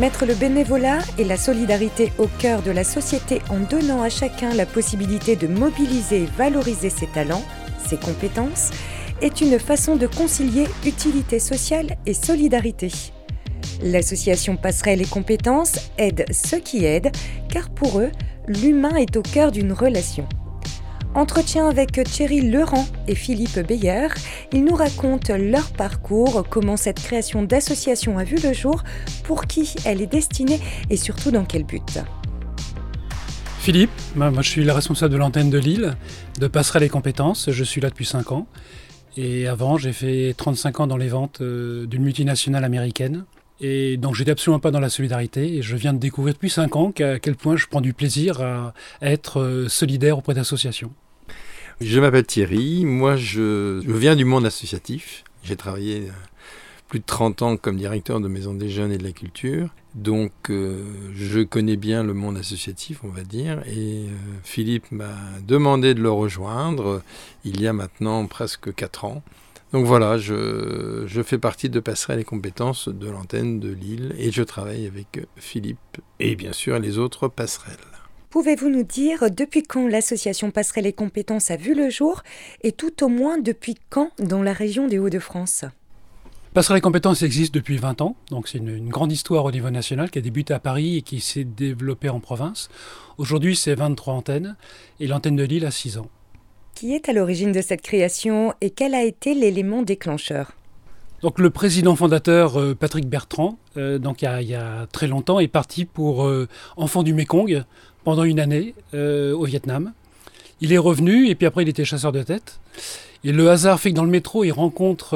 Mettre le bénévolat et la solidarité au cœur de la société en donnant à chacun la possibilité de mobiliser et valoriser ses talents, ses compétences, est une façon de concilier utilité sociale et solidarité. L'association Passerelle et Compétences aide ceux qui aident, car pour eux, l'humain est au cœur d'une relation. Entretien avec Thierry Leurent et Philippe Beyer, ils nous racontent leur parcours, comment cette création d'association a vu le jour, pour qui elle est destinée et surtout dans quel but. Philippe, moi je suis le responsable de l'antenne de Lille, de Passerelle et Compétences, je suis là depuis 5 ans. Et avant, j'ai fait 35 ans dans les ventes d'une multinationale américaine. Et donc j'étais absolument pas dans la solidarité et je viens de découvrir depuis 5 ans à quel point je prends du plaisir à être solidaire auprès d'associations. Je m'appelle Thierry, moi je viens du monde associatif. J'ai travaillé plus de 30 ans comme directeur de maison des jeunes et de la culture. Donc je connais bien le monde associatif, on va dire. Et Philippe m'a demandé de le rejoindre il y a maintenant presque 4 ans. Donc voilà, je fais partie de Passerelle et Compétences de l'antenne de Lille et je travaille avec Philippe et bien sûr les autres passerelles. Pouvez-vous nous dire depuis quand l'association Passerelle et Compétences a vu le jour et tout au moins depuis quand dans la région des Hauts-de-France ? Passerelle et Compétences existe depuis 20 ans, donc c'est une grande histoire au niveau national qui a débuté à Paris et qui s'est développée en province. Aujourd'hui, c'est 23 antennes et l'antenne de Lille a 6 ans. Qui est à l'origine de cette création et quel a été l'élément déclencheur ? Donc le président fondateur Patrick Bertrand, donc il y a très longtemps, est parti pour Enfants du Mékong pendant une année au Vietnam. Il est revenu et puis après il était chasseur de tête. Et le hasard fait que dans le métro, il rencontre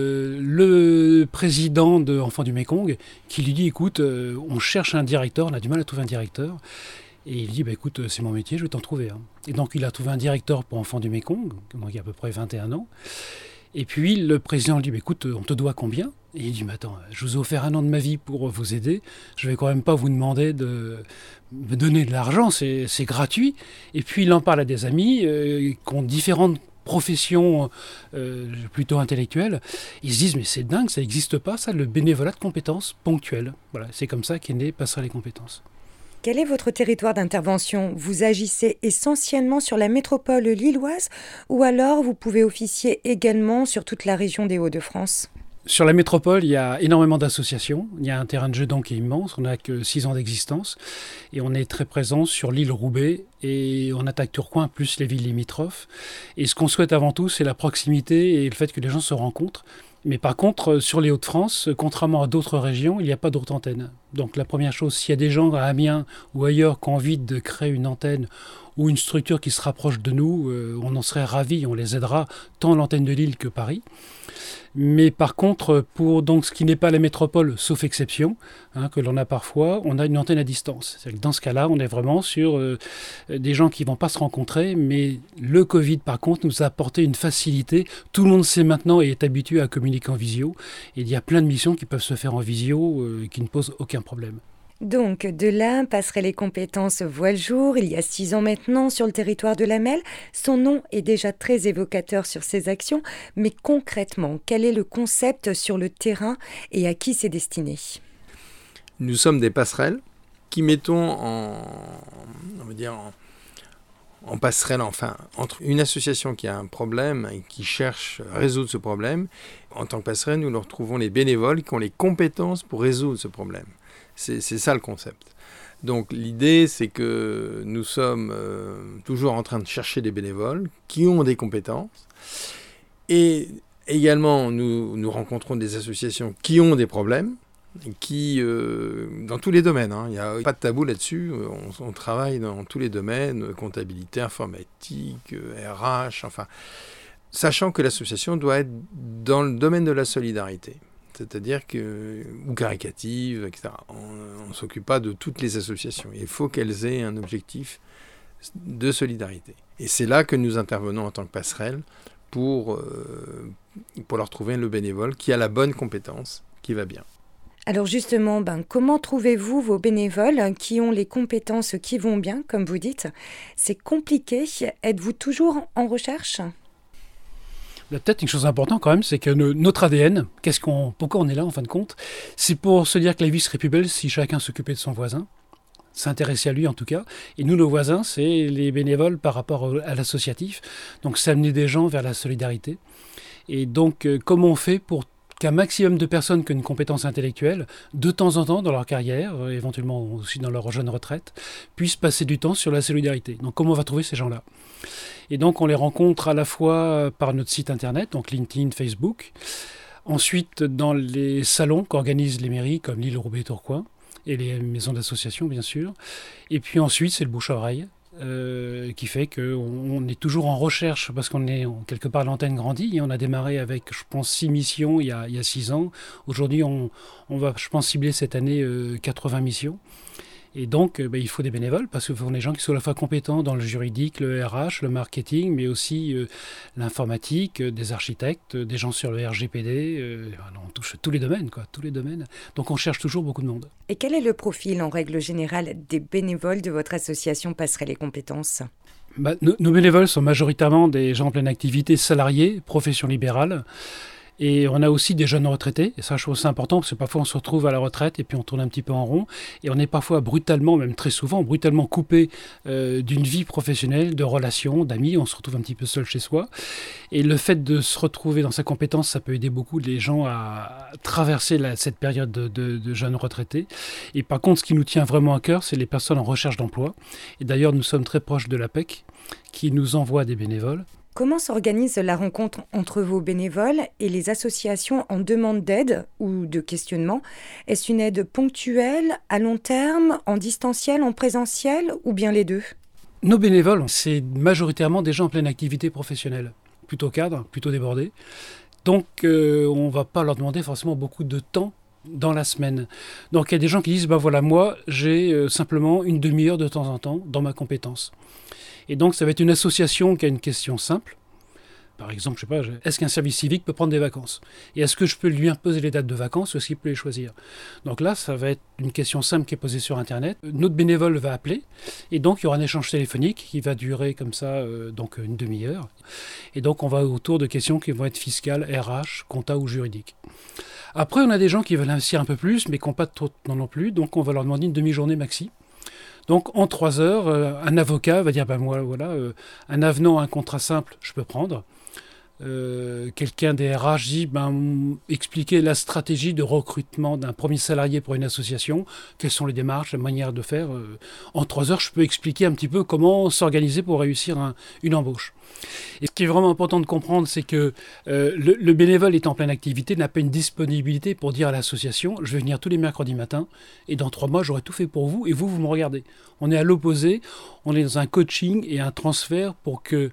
le président de Enfants du Mékong qui lui dit « Écoute, on cherche un directeur, on a du mal à trouver un directeur. » Et il dit, écoute, c'est mon métier, je vais t'en trouver un. Et donc il a trouvé un directeur pour Enfants du Mékong, donc il y a à peu près 21 ans. Et puis le président lui dit, écoute, on te doit combien ? Et il dit, mais attends, je vous ai offert 1 an de ma vie pour vous aider, je vais quand même pas vous demander de me donner de l'argent, c'est gratuit. Et puis il en parle à des amis qui ont différentes professions plutôt intellectuelles. Ils se disent, mais c'est dingue, ça n'existe pas, ça, le bénévolat de compétences ponctuelles. Voilà, c'est comme ça qu'est né Passerelle et Compétences. Quel est votre territoire d'intervention ? Vous agissez essentiellement sur la métropole lilloise ou alors vous pouvez officier également sur toute la région des Hauts-de-France ? Sur la métropole, il y a énormément d'associations. Il y a un terrain de jeu donc qui est immense. On n'a que 6 ans d'existence. Et on est très présent sur l'île Roubaix et on attaque Tourcoing plus les villes limitrophes. Et ce qu'on souhaite avant tout, c'est la proximité et le fait que les gens se rencontrent. Mais par contre, sur les Hauts-de-France, contrairement à d'autres régions, il n'y a pas d'autres antennes. Donc la première chose, s'il y a des gens à Amiens ou ailleurs qui ont envie de créer une antenne ou une structure qui se rapproche de nous, on en serait ravis, on les aidera, tant l'antenne de Lille que Paris. Mais par contre, pour donc ce qui n'est pas la métropole, sauf exception, que l'on a parfois, on a une antenne à distance. C'est-à-dire que dans ce cas-là, on est vraiment sur des gens qui ne vont pas se rencontrer, mais le Covid, par contre, nous a apporté une facilité. Tout le monde sait maintenant et est habitué à communiquer en visio. Et il y a plein de missions qui peuvent se faire en visio qui ne posent aucun problème. Donc, de là, Passerelle et Compétences voit le jour, il y a 6 ans maintenant, sur le territoire de la Melle. Son nom est déjà très évocateur sur ses actions, mais concrètement, quel est le concept sur le terrain et à qui c'est destiné ? Nous sommes des passerelles qui mettons en passerelle, enfin, entre une association qui a un problème et qui cherche à résoudre ce problème. En tant que passerelle, nous leur trouvons les bénévoles qui ont les compétences pour résoudre ce problème. C'est ça le concept. Donc l'idée, c'est que nous sommes toujours en train de chercher des bénévoles qui ont des compétences. Et également, nous rencontrons des associations qui ont des problèmes, qui, dans tous les domaines, il n'y a pas de tabou là-dessus, on travaille dans tous les domaines, comptabilité, informatique, RH, enfin, sachant que l'association doit être dans le domaine de la solidarité. C'est-à-dire ou caricative, etc. On ne s'occupe pas de toutes les associations. Il faut qu'elles aient un objectif de solidarité. Et c'est là que nous intervenons en tant que passerelle pour leur trouver le bénévole qui a la bonne compétence, qui va bien. Alors justement, comment trouvez-vous vos bénévoles qui ont les compétences qui vont bien, comme vous dites ? C'est compliqué. Êtes-vous toujours en recherche ? Peut-être une chose importante quand même, c'est que notre ADN, pourquoi on est là en fin de compte, c'est pour se dire que la vie serait plus belle si chacun s'occupait de son voisin, s'intéresser à lui en tout cas. Et nous, nos voisins, c'est les bénévoles par rapport à l'associatif. Donc c'est amener des gens vers la solidarité. Et donc comment on fait pour qu'un maximum de personnes qui ont une compétence intellectuelle, de temps en temps dans leur carrière, éventuellement aussi dans leur jeune retraite, puissent passer du temps sur la solidarité. Donc comment on va trouver ces gens-là ? Et donc on les rencontre à la fois par notre site internet, donc LinkedIn, Facebook, ensuite dans les salons qu'organisent les mairies comme Lille, Roubaix, Tourcoing, et les maisons d'association bien sûr. Et puis ensuite c'est le bouche-à-oreille. Qui fait qu'on est toujours en recherche parce qu'on est quelque part l'antenne grandit et on a démarré avec je pense 6 missions il y a 6 ans. Aujourd'hui on va je pense cibler cette année 80 missions. Et donc, il faut des bénévoles parce qu'il faut des gens qui soient à la fois compétents dans le juridique, le RH, le marketing, mais aussi l'informatique, des architectes, des gens sur le RGPD. On touche tous les domaines, tous les domaines. Donc, on cherche toujours beaucoup de monde. Et quel est le profil, en règle générale, des bénévoles de votre association Passerelle et Compétences ? Nos bénévoles sont majoritairement des gens en pleine activité, salariés, profession libérale. Et on a aussi des jeunes retraités, et ça je trouve ça important, parce que parfois on se retrouve à la retraite et puis on tourne un petit peu en rond, et on est parfois brutalement, même très souvent, brutalement coupé d'une vie professionnelle, de relations, d'amis, on se retrouve un petit peu seul chez soi. Et le fait de se retrouver dans sa compétence, ça peut aider beaucoup les gens à traverser cette période de jeunes retraités. Et par contre, ce qui nous tient vraiment à cœur, c'est les personnes en recherche d'emploi. Et d'ailleurs, nous sommes très proches de l'APEC, qui nous envoie des bénévoles. Comment s'organise la rencontre entre vos bénévoles et les associations en demande d'aide ou de questionnement ? Est-ce une aide ponctuelle, à long terme, en distanciel, en présentiel ou bien les deux ? Nos bénévoles, c'est majoritairement des gens en pleine activité professionnelle, plutôt cadres, plutôt débordés. Donc on ne va pas leur demander forcément beaucoup de temps dans la semaine. Donc il y a des gens qui disent, moi j'ai simplement une demi-heure de temps en temps dans ma compétence. Et donc, ça va être une association qui a une question simple. Par exemple, est-ce qu'un service civique peut prendre des vacances ? Et est-ce que je peux lui imposer les dates de vacances ou est-ce qu'il peut les choisir ? Donc là, ça va être une question simple qui est posée sur Internet. Notre bénévole va appeler et donc il y aura un échange téléphonique qui va durer comme ça donc une demi-heure. Et donc, on va autour de questions qui vont être fiscales, RH, compta ou juridiques. Après, on a des gens qui veulent investir un peu plus mais qui n'ont pas trop de temps non plus. Donc, on va leur demander une demi-journée maxi. Donc, en 3 heures, un avocat va dire, un avenant à un contrat simple, je peux prendre. Quelqu'un des RH dit, expliquer la stratégie de recrutement d'un premier salarié pour une association, quelles sont les démarches, la manière de faire. En 3 heures, je peux expliquer un petit peu comment s'organiser pour réussir une embauche. Et ce qui est vraiment important de comprendre, c'est que le bénévole est en pleine activité, n'a pas une disponibilité pour dire à l'association « je vais venir tous les mercredis matins et dans 3 mois, j'aurai tout fait pour vous et vous me regardez ». On est à l'opposé, on est dans un coaching et un transfert pour que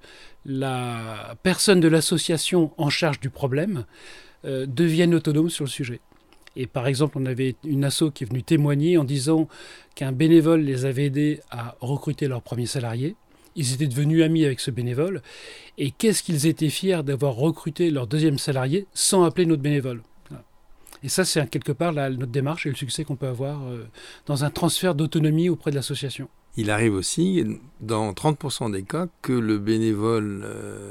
la personne de l'association en charge du problème devienne autonome sur le sujet. Et par exemple, on avait une asso qui est venue témoigner en disant qu'un bénévole les avait aidés à recruter leur premier salarié. Ils étaient devenus amis avec ce bénévole. Et qu'est-ce qu'ils étaient fiers d'avoir recruté leur deuxième salarié sans appeler notre bénévole. Et ça, c'est quelque part notre démarche et le succès qu'on peut avoir dans un transfert d'autonomie auprès de l'association. Il arrive aussi, dans 30% des cas, que le bénévole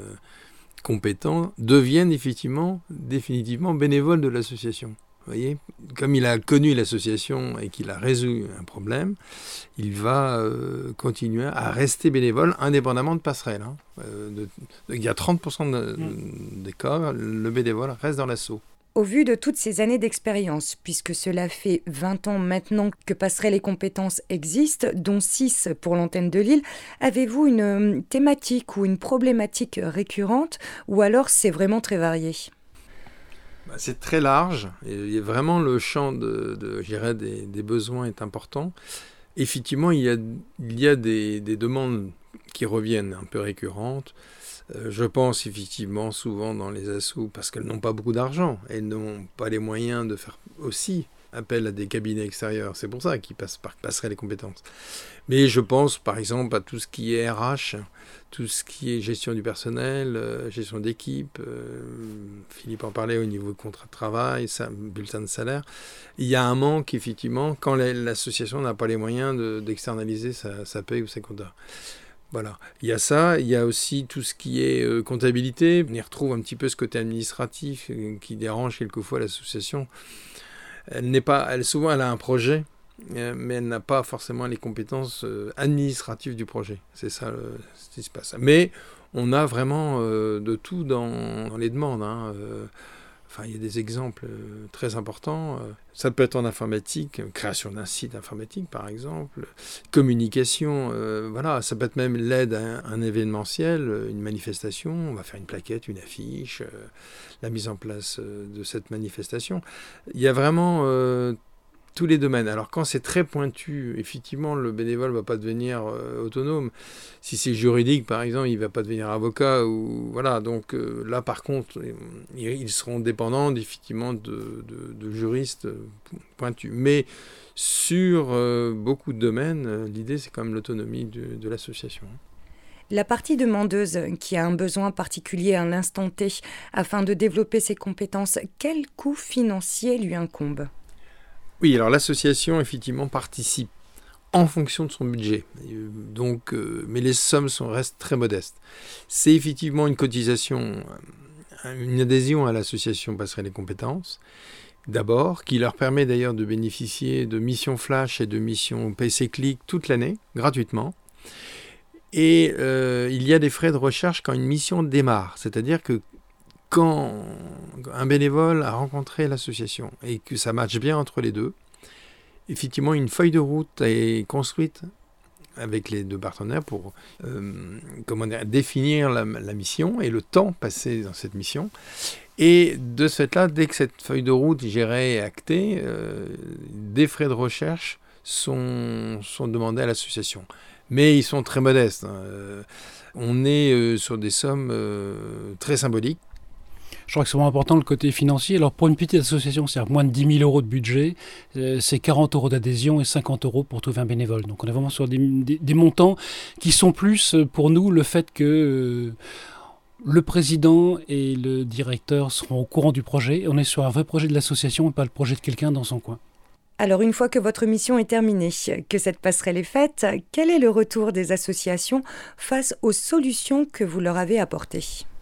compétent devienne définitivement bénévole de l'association. Vous voyez, comme il a connu l'association et qu'il a résolu un problème, il va continuer à rester bénévole indépendamment de Passerelle. Il y a 30% des cas, le bénévole reste dans l'asso. Au vu de toutes ces années d'expérience, puisque cela fait 20 ans maintenant que Passerelle et Compétences existent, dont 6 pour l'antenne de Lille, avez-vous une thématique ou une problématique récurrente ou alors c'est vraiment très varié ? C'est très large et vraiment le champ des besoins est important. Effectivement, il y a des demandes qui reviennent un peu récurrentes. Je pense effectivement souvent dans les assos parce qu'elles n'ont pas beaucoup d'argent. Elles n'ont pas les moyens de faire aussi appel à des cabinets extérieurs. C'est pour ça qu'ils passeraient les compétences. Mais je pense par exemple à tout ce qui est RH, tout ce qui est gestion du personnel, gestion d'équipe. Philippe en parlait au niveau de contrat de travail, bulletin de salaire. Il y a un manque effectivement quand l'association n'a pas les moyens d'externaliser sa paye ou ses comptes. Voilà, il y a ça, il y a aussi tout ce qui est comptabilité. On y retrouve un petit peu ce côté administratif qui dérange quelquefois l'association. Souvent elle a un projet, mais elle n'a pas forcément les compétences administratives du projet. C'est ça ce qui se passe. Mais on a vraiment de tout dans les demandes. Il y a des exemples très importants. Ça peut être en informatique, création d'un site informatique par exemple, communication, ça peut être même l'aide à un événementiel, une manifestation, on va faire une plaquette, une affiche, la mise en place de cette manifestation. Il y a vraiment tous les domaines. Alors quand c'est très pointu, effectivement, le bénévole ne va pas devenir autonome. Si c'est juridique, par exemple, il ne va pas devenir avocat. Donc là, par contre, ils seront dépendants, effectivement, de juristes pointus. Mais sur beaucoup de domaines, l'idée, c'est quand même l'autonomie de l'association. La partie demandeuse qui a un besoin particulier à l'instant T afin de développer ses compétences, quel coût financier lui incombe ? Oui, alors l'association, effectivement, participe en fonction de son budget. Mais les sommes restent très modestes. C'est effectivement une cotisation, une adhésion à l'association Passerelle et Compétences, d'abord, qui leur permet d'ailleurs de bénéficier de missions flash et de missions PC-Click toute l'année, gratuitement. Et il y a des frais de recherche quand une mission démarre, c'est-à-dire que quand un bénévole a rencontré l'association et que ça matche bien entre les deux, effectivement, une feuille de route est construite avec les deux partenaires pour définir la mission et le temps passé dans cette mission. Et de ce fait-là, dès que cette feuille de route est gérée et actée, des frais de recherche sont demandés à l'association. Mais ils sont très modestes. On est sur des sommes très symboliques. Je crois que c'est vraiment important le côté financier. Alors pour une petite association, c'est-à-dire moins de 10 000 euros de budget, c'est 40 euros d'adhésion et 50 euros pour trouver un bénévole. Donc on est vraiment sur des montants qui sont plus pour nous le fait que le président et le directeur seront au courant du projet. On est sur un vrai projet de l'association et pas le projet de quelqu'un dans son coin. Alors une fois que votre mission est terminée, que cette passerelle est faite, quel est le retour des associations face aux solutions que vous leur avez apportées ?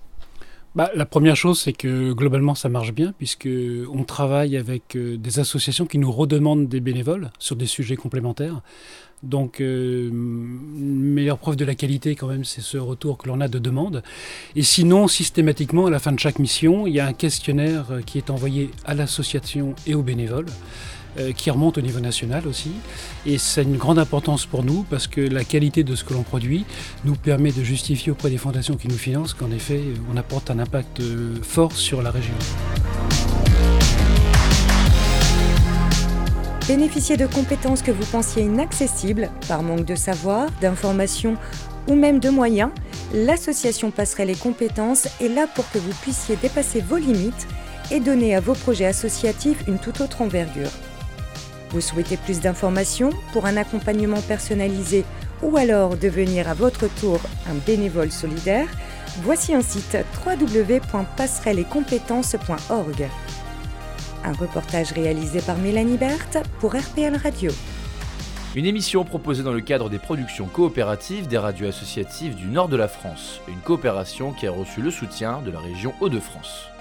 La première chose, c'est que globalement, ça marche bien, puisqu'on travaille avec des associations qui nous redemandent des bénévoles sur des sujets complémentaires. Donc, une meilleure preuve de la qualité, quand même, c'est ce retour que l'on a de demande. Et sinon, systématiquement, à la fin de chaque mission, il y a un questionnaire qui est envoyé à l'association et aux bénévoles, qui remonte au niveau national aussi. Et c'est une grande importance pour nous parce que la qualité de ce que l'on produit nous permet de justifier auprès des fondations qui nous financent qu'en effet, on apporte un impact fort sur la région. Bénéficier de compétences que vous pensiez inaccessibles par manque de savoir, d'informations ou même de moyens, l'association Passerelle et Compétences est là pour que vous puissiez dépasser vos limites et donner à vos projets associatifs une toute autre envergure. Vous souhaitez plus d'informations pour un accompagnement personnalisé ou alors devenir à votre tour un bénévole solidaire? Voici un site www.passerelleetcompétences.org. Un reportage réalisé par Mélanie Berthe pour RPL Radio. Une émission proposée dans le cadre des productions coopératives des radios associatives du nord de la France. Une coopération qui a reçu le soutien de la région Hauts-de-France.